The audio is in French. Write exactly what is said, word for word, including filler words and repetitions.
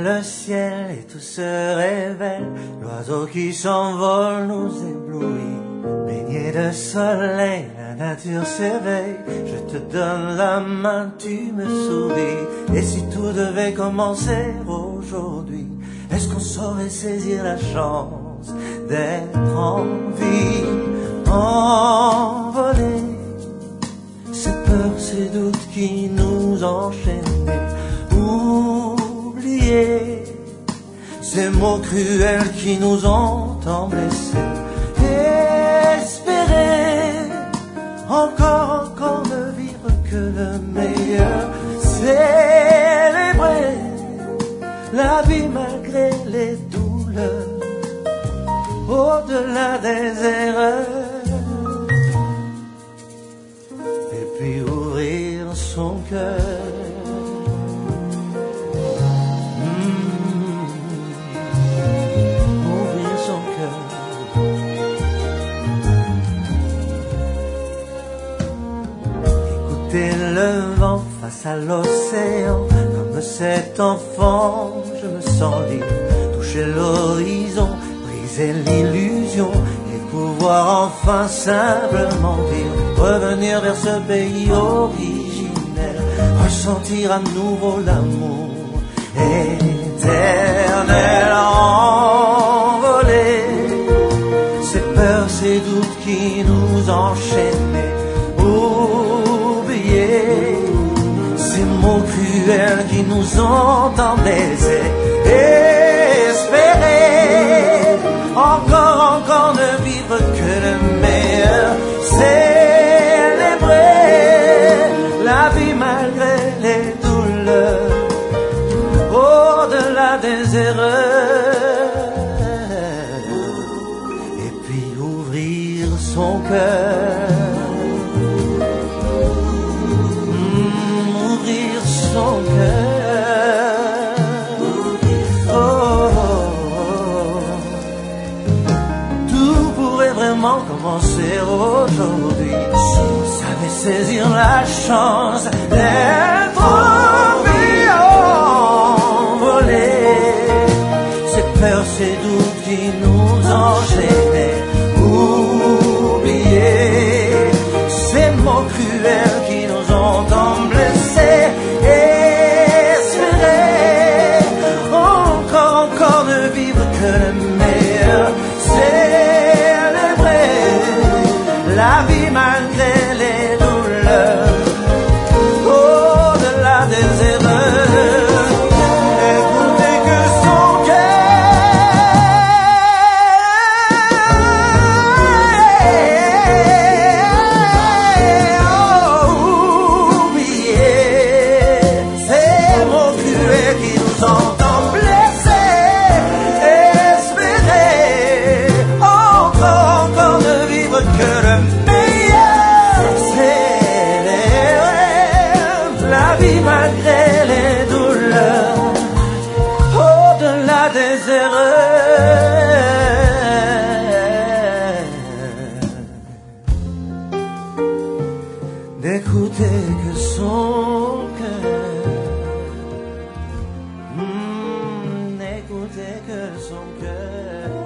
le ciel et tout se révèle. L'oiseau qui s'envole nous éblouit. Baigné de soleil, la nature s'éveille. Je te donne la main, tu me souris. Et si tout devait commencer aujourd'hui, est-ce qu'on saurait saisir la chance d'être en vie, envolé? Ces peurs, ces doutes qui nous enchaînaient, oubliés, ces mots cruels qui nous ont tant blessés. Espérer, encore, encore ne vivre que le meilleur. Célébrer la vie malgré les douleurs, au-delà des erreurs. Et puis ouvrir son cœur. Le vent face à l'océan, comme cet enfant, je me sens libre. Toucher l'horizon, briser l'illusion et pouvoir enfin simplement vivre. Revenir vers ce pays originel, ressentir à nouveau l'amour éternel. Envoler ces peurs, ces doutes qui nous enchaînaient. Ces mots cruels qui nous ont tant blessés. Espérer, encore, encore ne vivre que le meilleur. Célébrer la vie malgré les douleurs, au-delà des erreurs. Et puis ouvrir son cœur. Son cœur. Oh, oh, oh. Tout pourrait vraiment commencer aujourd'hui si on savait saisir la chance d'être en vie, envolé. Ces peurs, ces doutes qui nous enchaînaient, oubliés, ces mots cruels qui nous ont tant blessés. Le meilleur, célébrer la vie malgré les douleurs, au-delà des erreurs. Écoutez que son cœur, oublier ces mots cruels qui nous ont tant blessés. Que le meilleur, célébrer la vie malgré les douleurs, au-delà des erreurs. D'écouter que son cœur, mmh, d'écouter que son cœur.